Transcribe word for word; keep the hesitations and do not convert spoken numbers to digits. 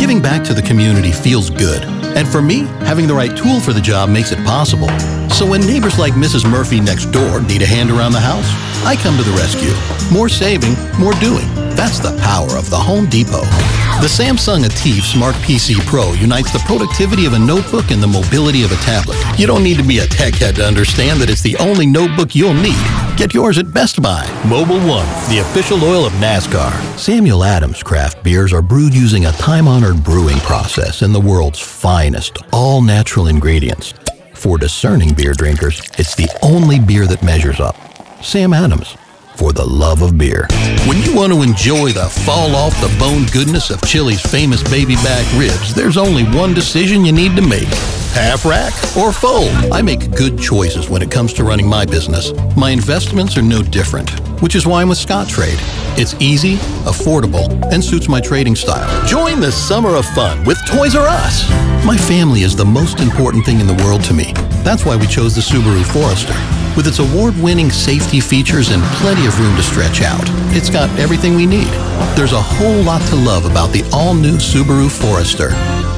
Giving back to the community feels good. And for me, having the right tool for the job makes it possible. So when neighbors like Missus Murphy next door need a hand around the house, I come to the rescue. More saving, more doing. That's the power of the Home Depot. The Samsung Ativ Smart P C Pro unites the productivity of a notebook and the mobility of a tablet. You don't need to be a tech head to understand that it's the only notebook you'll need. Get yours at Best Buy. Mobil One, the official oil of NASCAR. Samuel Adams craft beers are brewed using a time-honored brewing process in the world's finest, all-natural ingredients. For discerning beer drinkers, it's the only beer that measures up. Sam Adams, for the love of beer. When you want to enjoy the fall-off-the-bone goodness of Chili's famous baby back ribs, there's only one decision you need to make. Half rack or full? I make good choices when it comes to running my business. My investments are no different, which is why I'm with Scottrade. It's easy, affordable, and suits my trading style. Join the summer of fun with Toys R Us. My family is the most important thing in the world to me. That's why we chose the Subaru Forester. With its award-winning safety features and plenty of room to stretch out, it's got everything we need. There's a whole lot to love about the all-new Subaru Forester.